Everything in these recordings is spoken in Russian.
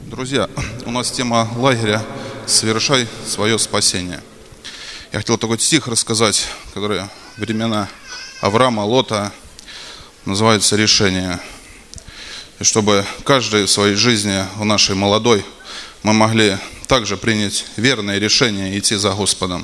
Друзья, у нас тема лагеря «Совершай свое спасение». Я хотел такой стих рассказать, который времена Авраама, Лота, называется «Решение». И чтобы каждый в своей жизни, в нашей молодой, мы могли также принять верное решение и идти за Господом.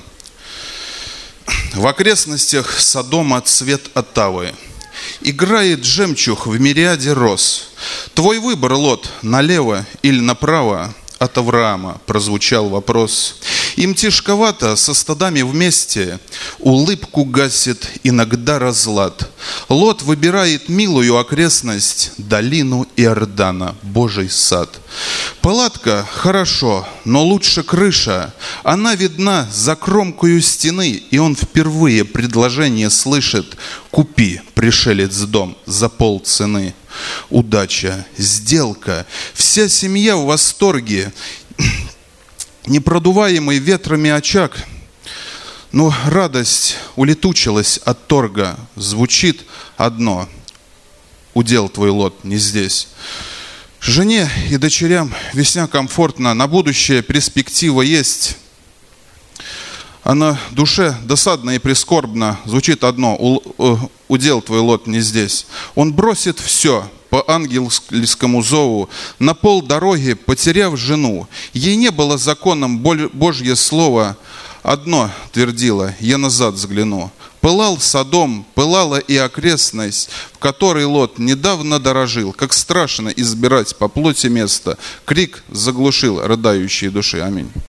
В окрестностях Содома цвет оттавы. Играет жемчуг в мириаде роз. Твой выбор, Лот, налево или направо? От Авраама прозвучал вопрос. Им тяжковато со стадами вместе, улыбку гасит иногда разлад. Лот выбирает милую окрестность, долину Иордана, Божий сад. Палатка хорошо, но лучше крыша. Она видна за кромкою стены, и он впервые предложение слышит: купи, пришелец, дом за полцены. Удача, сделка, вся семья в восторге. Непродуваемый ветрами очаг, но радость улетучилась от торга. Звучит одно: удел твой, Лот, не здесь. Жене и дочерям весьня комфортно, на будущее перспектива есть. А на душе досадно и прискорбно звучит одно: удел твой, Лот, не здесь. Он бросит все по ангельскому зову, на полдороги потеряв жену. Ей не было законом Божье слово, одно твердило: я назад взгляну. Пылал Содом, пылала и окрестность, в которой Лот недавно дорожил. Как страшно избирать по плоти место. Крик заглушил рыдающие души. Аминь.